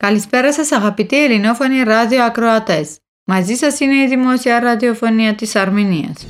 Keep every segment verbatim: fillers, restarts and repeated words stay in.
Καλησπέρα σας αγαπητοί ελληνόφωνοι ράδιο ακροατές. Μαζί σας είναι η Δημόσια Ραδιοφωνία της Αρμενίας.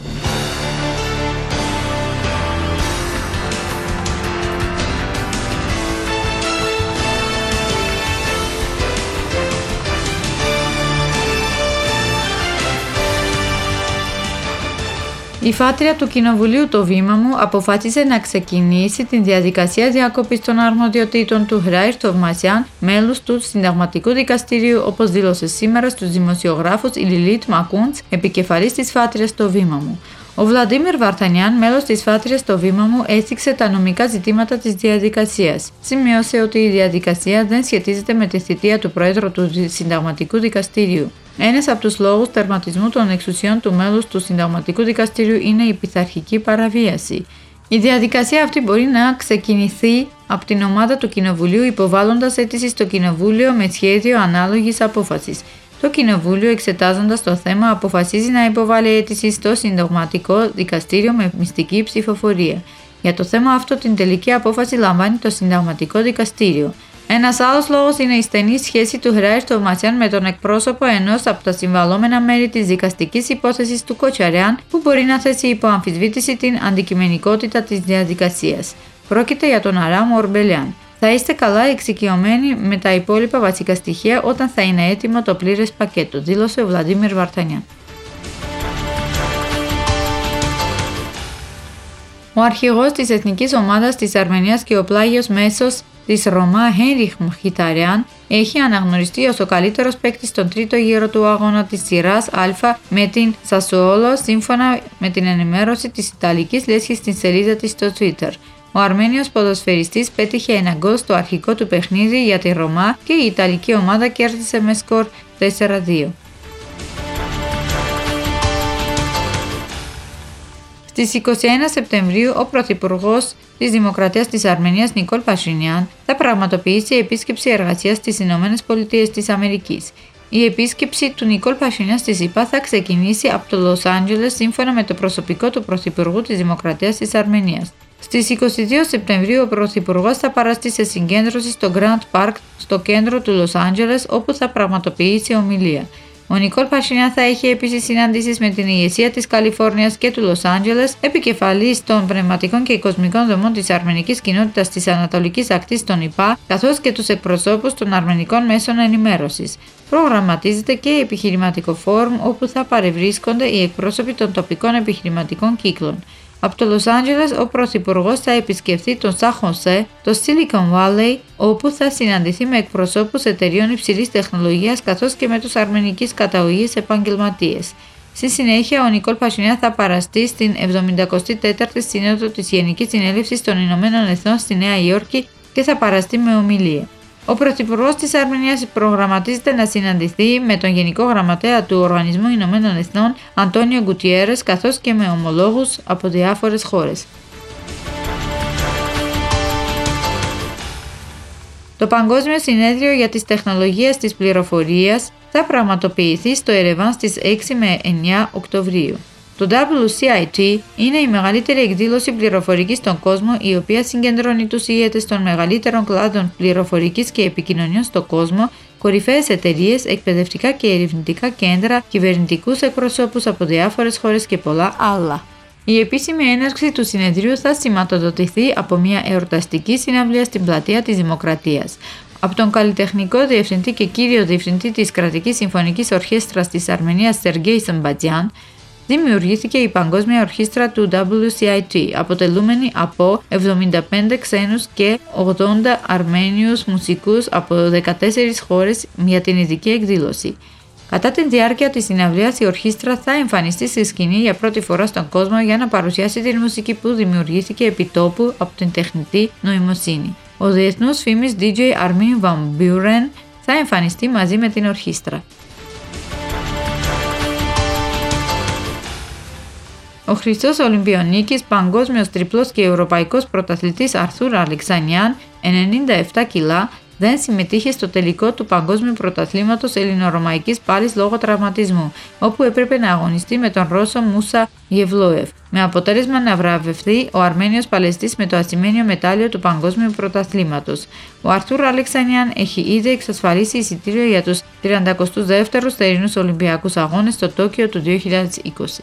Η φάτρια του Κοινοβουλίου το Βήμα μου αποφάσισε να ξεκινήσει την διαδικασία διακοπής των αρμοδιοτήτων του Χράιστ Τοβμασιάν, μέλους του Συνταγματικού Δικαστηρίου, όπως δήλωσε σήμερα στους δημοσιογράφους η Λιλίτ Μακούντς, επικεφαλής της φάτριας στο Βήμα μου. Ο Βλαντίμιρ Βαρτανιάν, μέλος της φάτριας στο Βήμα μου, έθιξε τα νομικά ζητήματα της διαδικασίας. Σημείωσε ότι η διαδικασία δεν σχετίζεται με τη θητεία του Πρόεδρου του Συνταγματικού Δικαστηρίου. Ένας από τους λόγους τερματισμού των εξουσιών του μέλους του Συνταγματικού Δικαστηρίου είναι η πειθαρχική παραβίαση. Η διαδικασία αυτή μπορεί να ξεκινηθεί από την ομάδα του Κοινοβουλίου υποβάλλοντας αίτηση στο Κοινοβούλιο με σχέδιο ανάλογης απόφασης. Το Κοινοβούλιο, εξετάζοντας το θέμα, αποφασίζει να υποβάλει αίτηση στο Συνταγματικό Δικαστήριο με μυστική ψηφοφορία. Για το θέμα αυτό, την τελική απόφαση λαμβάνει το Συνταγματικό Δικαστήριο. Ένας άλλος λόγος είναι η στενή σχέση του Χράιστ Τοβμασιάν με τον εκπρόσωπο ενός από τα συμβαλόμενα μέρη της δικαστικής υπόθεσης του Κοτσαρεάν, που μπορεί να θέσει υπό αμφισβήτηση την αντικειμενικότητα της διαδικασίας. Πρόκειται για τον Αράμ Ορμπελιάν. Θα είστε καλά εξοικειωμένοι με τα υπόλοιπα βασικά στοιχεία όταν θα είναι έτοιμο το πλήρες πακέτο, δήλωσε ο Βλαντίμιρ Βαρτανιάν. Ο αρχηγός της Εθνικής Ομάδας της Αρμενίας και ο πλάγιος μέσος της Ρωμά Χένριχ Μχιταριάν έχει αναγνωριστεί ως ο καλύτερος παίκτης στον τρίτο γύρο του αγώνα της σειράς Α με την Σασουόλο, σύμφωνα με την ενημέρωση της Ιταλικής Λέσχης στην σελίδα της στο Twitter. Ο Αρμένιος ποδοσφαιριστής πέτυχε ένα γκολ στο αρχικό του παιχνίδι για τη Ρωμά και η Ιταλική ομάδα κέρδισε με σκορ τέσσερα δύο. Στις είκοσι ένα Σεπτεμβρίου, ο Πρωθυπουργός της Δημοκρατίας της Αρμενίας Νικόλ Πασινιάν θα πραγματοποιήσει επίσκεψη εργασίας στις Ηνωμένες Πολιτείες της Αμερικής. Η επίσκεψη του Νικόλ Πασινιάν στη ΣΥΠΑ θα ξεκινήσει από το Λος Άντζελες, σύμφωνα με το προσωπικό του Πρωθυπουργού της Δημοκρατίας της Αρμενίας. Στις είκοσι δύο Σεπτεμβρίου, ο Πρωθυπουργός θα παραστεί σε συγκέντρωση στο Grand Park στο κέντρο του Λος Άντζελες, όπου θα πραγματοποιήσει ομιλία. Ο Νικόλ Πασινιάν θα έχει επίσης συναντήσεις με την ηγεσία της Καλιφόρνιας και του Λος Άντζελες, επικεφαλής των πνευματικών και κοσμικών δομών της αρμενικής κοινότητας της Ανατολικής Ακτής των ΗΠΑ, καθώς και τους εκπροσώπους των αρμενικών μέσων ενημέρωσης. Προγραμματίζεται και επιχειρηματικό φόρουμ, όπου θα παρευρίσκονται οι εκπρόσωποι των τοπικών επιχειρηματικών κύκλων. Από το Λος Άντζελες, ο Πρωθυπουργός θα επισκεφθεί τον Σαν Χωσέ, το Silicon Valley, όπου θα συναντηθεί με εκπροσώπους εταιριών υψηλής τεχνολογίας καθώς και με τους αρμενικής καταγωγής επαγγελματίες. Στη συνέχεια, ο Νικόλ Πασινιάν θα παραστεί στην εβδομήντα τέταρτη Σύνοδο της Γενικής Συνέλευσης των Ηνωμένων Εθνών στη Νέα Υόρκη και θα παραστεί με ομιλία. Ο Πρωθυπουργός της Αρμενίας προγραμματίζεται να συναντηθεί με τον Γενικό Γραμματέα του Οργανισμού Ηνωμένων Εθνών Αντώνιο Γκουτιέρες, καθώς και με ομολόγους από διάφορες χώρες. Το Παγκόσμιο Συνέδριο για τις Τεχνολογίες της Πληροφορίας θα πραγματοποιηθεί στο Ερεβάν στις έξι με εννιά Οκτωβρίου. Το ντάμπλιου σι άι τι είναι η μεγαλύτερη εκδήλωση πληροφορικής στον κόσμο, η οποία συγκεντρώνει τους ηγέτες των μεγαλύτερων κλάδων πληροφορικής και επικοινωνιών στον κόσμο, κορυφαίες εταιρείες, εκπαιδευτικά και ερευνητικά κέντρα, κυβερνητικούς εκπροσώπους από διάφορες χώρες και πολλά άλλα. Η επίσημη έναρξη του συνεδρίου θα σηματοδοτηθεί από μια εορταστική συναυλία στην Πλατεία της Δημοκρατίας. Από τον καλλιτεχνικό διευθυντή και κύριο διευθυντή της Κρατικής Συμφωνικής Ορχήστρας της Αρμενίας Σεργέη Σαμπατζιάν, δημιουργήθηκε η Παγκόσμια Ορχήστρα του ντάμπλιου σι άι τι, αποτελούμενη από εβδομήντα πέντε ξένους και ογδόντα αρμένιους μουσικούς από δεκατέσσερις χώρες για την ειδική εκδήλωση. Κατά τη διάρκεια της συναυλίας, η ορχήστρα θα εμφανιστεί στη σκηνή για πρώτη φορά στον κόσμο για να παρουσιάσει την μουσική που δημιουργήθηκε επί τόπου από την τεχνητή νοημοσύνη. Ο διεθνούς φήμης ντι τζέι Armin van Buuren θα εμφανιστεί μαζί με την ορχήστρα. Ο χρυσός Ολυμπιονίκης, παγκόσμιος τριπλός και ευρωπαϊκός πρωταθλητής Αρθούρ Αλεξανιάν, ενενήντα επτά κιλά, δεν συμμετείχε στο τελικό του Παγκόσμιου Πρωταθλήματος Ελληνορωμαϊκής Πάλης λόγω τραυματισμού, όπου έπρεπε να αγωνιστεί με τον Ρώσο Μούσα Γευλόεφ, με αποτέλεσμα να βραβευτεί ο Αρμένιος παλαιστής με το ασημένιο μετάλλιο του Παγκόσμιου Πρωταθλήματος. Ο Αρθούρ Αλεξανιάν έχει ήδη εξασφαλίσει εισιτήριο για τους τριάντα δεύτερους θερινούς Ολυμπιακούς Αγώνες στο Τόκιο του δύο χιλιάδες είκοσι.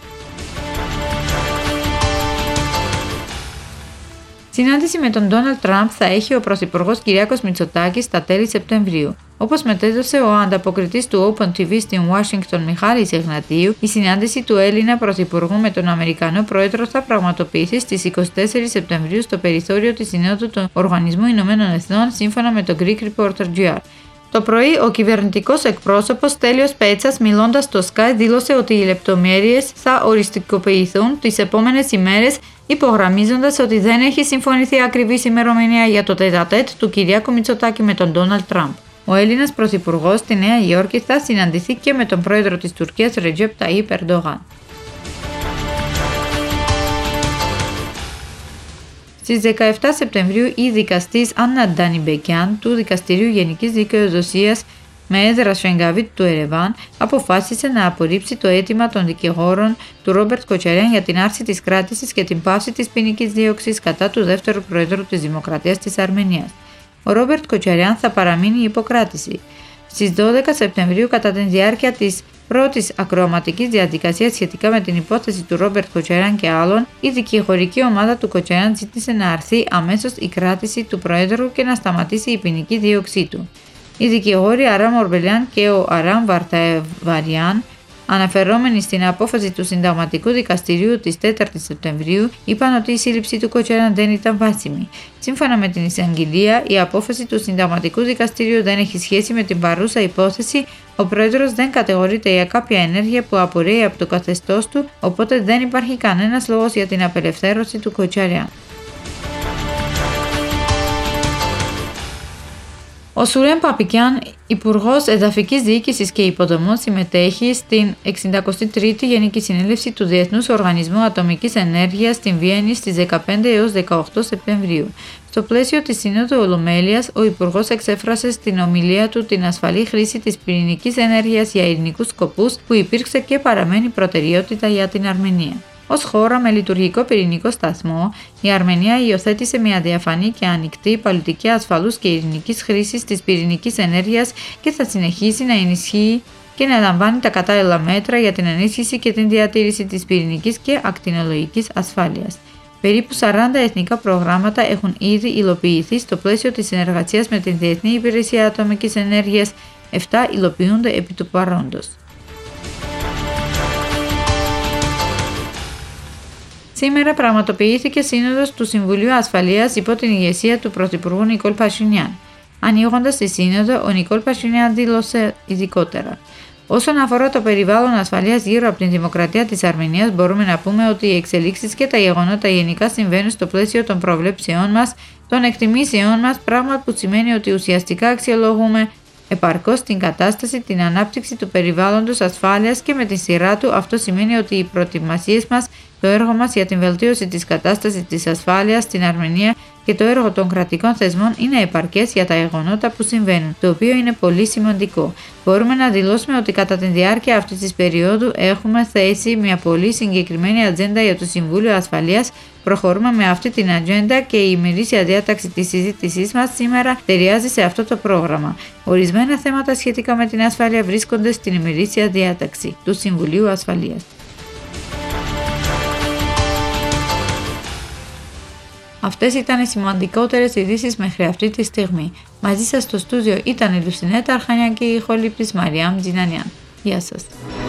Συνάντηση με τον Ντόναλντ Τραμπ θα έχει ο Πρωθυπουργός Κυριάκος Μητσοτάκης στα τέλη Σεπτεμβρίου. Όπως μετέδωσε ο ανταποκριτής του Open τι βι στην Ουάσιγκτον Μιχάλης Εγνατίου, η συνάντηση του Έλληνα Πρωθυπουργού με τον Αμερικανό Πρόεδρο θα πραγματοποιηθεί στις είκοσι τέσσερις Σεπτεμβρίου στο περιθώριο της Συνόδου του Οργανισμού Ηνωμένων Εθνών, σύμφωνα με το Greek Reporter τζι αρ. Το πρωί, ο κυβερνητικός εκπρόσωπος Τέλειος Πέτσας, μιλώντας στο Sky, δήλωσε ότι οι λεπτομέρειες θα οριστικοποιηθούν τις επόμενες ημέρες, υπογραμμίζοντας ότι δεν έχει συμφωνηθεί ακριβής ημερομηνία για το τετ-α-τετ του Κυριάκου Μητσοτάκη με τον Ντόναλντ Τραμπ. Ο Έλληνας Πρωθυπουργός στη Νέα Υόρκη θα συναντηθεί και με τον πρόεδρο της Τουρκίας Ρετζέπ Ταγίπ Ερντογάν. Στις δεκαεπτά Σεπτεμβρίου, η δικαστής Άννα Ντανιμπεκιάν του Δικαστηρίου Γενικής Δικαιοδοσίας με έδρα Σφενγκαβίτ του Ερεβάν αποφάσισε να απορρίψει το αίτημα των δικηγόρων του Ρόμπερτ Κοτσαριάν για την άρση της κράτησης και την πάυση της ποινικής δίωξης κατά του δεύτερου Προέδρου της Δημοκρατίας της Αρμενίας. Ο Ρόμπερτ Κοτσαριάν θα παραμείνει υποκράτηση. Στις δώδεκα Σεπτεμβρίου, κατά τη διάρκεια της πρώτης ακροαματικής διαδικασίας σχετικά με την υπόθεση του Ρόμπερτ Κοτσαριάν και άλλων, η δικηγορική ομάδα του Κοτσαριάν ζήτησε να αρθεί αμέσως η κράτηση του Προέδρου και να σταματήσει η ποινική δίωξή του. Οι δικηγόροι Αράμ Ορμπελιάν και ο Αράμ Βαρταβαριάν, αναφερόμενοι στην απόφαση του Συνταγματικού Δικαστηρίου της τέταρτης Σεπτεμβρίου, είπαν ότι η σύλληψη του Κοτσαριάν δεν ήταν βάσιμη. Σύμφωνα με την εισαγγελία, η απόφαση του Συνταγματικού Δικαστηρίου δεν έχει σχέση με την παρούσα υπόθεση. Ο πρόεδρος δεν κατηγορείται για κάποια ενέργεια που απορρέει από το καθεστώς του, οπότε δεν υπάρχει κανένας λόγος για την απελευθέρωση του Κοτσαριάν. Ο Σουρέμ Παπικιάν, Υπουργός Εδαφικής Διοίκησης και Υποδομών, συμμετέχει στην εξήντα τρίτη Γενική Συνέλευση του Διεθνούς Οργανισμού Ατομικής Ενέργειας στην Βιέννη στις δεκαπέντε έως δεκαοκτώ Σεπτεμβρίου. Στο πλαίσιο της Συνόδου Ολομέλειας, ο Υπουργός εξέφρασε στην ομιλία του την ασφαλή χρήση της πυρηνικής ενέργειας για ειρηνικούς σκοπούς, που υπήρξε και παραμένει προτεραιότητα για την Αρμενία. Ως χώρα με λειτουργικό πυρηνικό σταθμό, η Αρμενία υιοθέτησε μια διαφανή και ανοιχτή πολιτική ασφαλούς και ειρηνικής χρήσης της πυρηνικής ενέργειας και θα συνεχίσει να ενισχύει και να λαμβάνει τα κατάλληλα μέτρα για την ενίσχυση και την διατήρηση της πυρηνικής και ακτινολογικής ασφάλειας. Περίπου σαράντα εθνικά προγράμματα έχουν ήδη υλοποιηθεί στο πλαίσιο της συνεργασίας με την Διεθνή Υπηρεσία Ατομικής Ενέργειας, επτά υλοποιούνται επί του παρόντος. Σήμερα πραγματοποιήθηκε σύνοδος του Συμβουλίου Ασφαλείας υπό την ηγεσία του Πρωθυπουργού Νικόλ Πασινιάν. Ανοίγοντας τη σύνοδο, ο Νικόλ Πασινιάν δήλωσε ειδικότερα: «Όσον αφορά το περιβάλλον ασφαλείας γύρω από την δημοκρατία της Αρμενίας, μπορούμε να πούμε ότι οι εξελίξεις και τα γεγονότα γενικά συμβαίνουν στο πλαίσιο των προβλέψεών μας, των εκτιμήσεών μας, πράγμα που σημαίνει ότι ουσιαστικά αξιολογούμε επαρκώς την κατάσταση, την ανάπτυξη του περιβάλλοντος ασφάλειας και με τη σειρά του αυτό σημαίνει ότι οι προετοιμασίες μας, το έργο μας για την βελτίωση της κατάστασης της ασφάλειας στην Αρμενία και το έργο των κρατικών θεσμών είναι επαρκές για τα γεγονότα που συμβαίνουν, το οποίο είναι πολύ σημαντικό. Μπορούμε να δηλώσουμε ότι κατά τη διάρκεια αυτής της περίοδου έχουμε θέσει μια πολύ συγκεκριμένη ατζέντα για το Συμβούλιο Ασφαλείας. Προχωρούμε με αυτή την ατζέντα και η ημερήσια διάταξη της συζήτησής μας σήμερα ταιριάζει σε αυτό το πρόγραμμα. Ορισμένα θέματα σχετικά με την ασφάλεια βρίσκονται στην ημερήσια διάταξη του Συμβουλίου Ασφαλείας». Αυτές ήταν οι σημαντικότερες ειδήσεις μέχρι αυτή τη στιγμή. Μαζί σας στο στούντιο ήταν η Λουσινέτα Αρχανιάν και η ηχολήπτης Μαριάμ Τζινανιάν. Γεια σας.